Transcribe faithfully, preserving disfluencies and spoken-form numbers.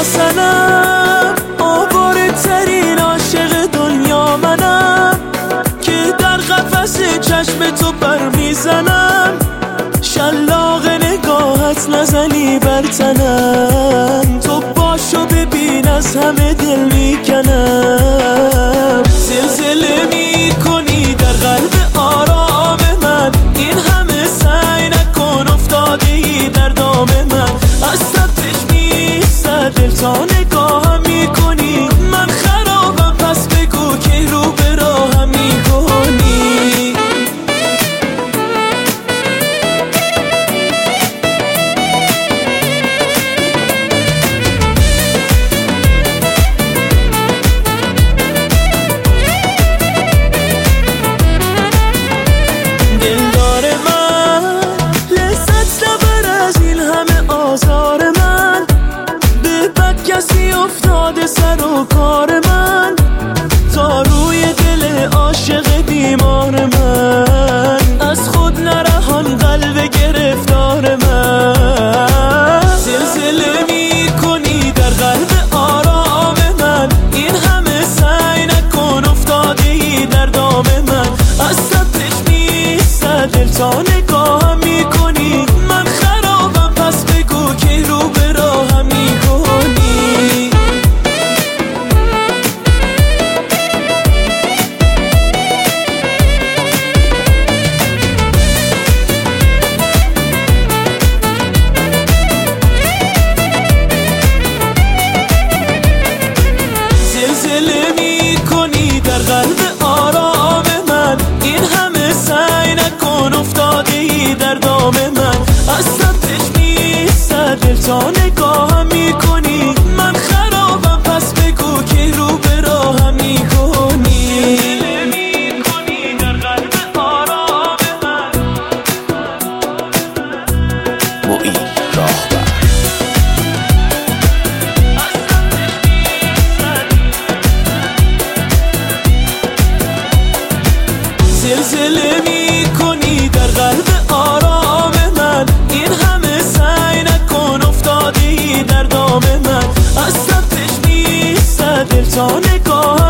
سنم، آواره ترین عاشق دنیا منم، که در قفس چشم تو پر میزنم، شلاق نگاهت نزنی بر تنم، تو باشو ببین از همه دل میکنم. زلزله میکنی در قلب آرام من، این همه سعی نکن افتادی در دام من، از سبتش میستد دل تا نگاهم میکنی، من خرابم پس بگو که رو به راهم میکنی. دلدار من لذت نبر از این همه آزار من، به بد کسی افتاده سر و کار من، تا روی دل عاشق بیمار من، از خود نرهان قلب گرفتار من. زلزله میکنی در قلب آرام من، این همه سعی نکن افتادی در دام من، از سبتش میستد دل تا نگاهم میکنی، من خرابم پس بگو که رو به راهم میکنی. زلزله میکنی در قلب آرام من، این همه سعی نکن افتادی در دام من، از سبتش میستد دل تا نگاهم میکنی، من خرابم پس بگو که رو به راهم میکنی. زلزله میکنی در قلب آرام من. معین راهبر. زلزله میکنی در قلب آرام من، این همه سعی نکن افتادی در دام من، از سبتش میستد دل تا نگاهم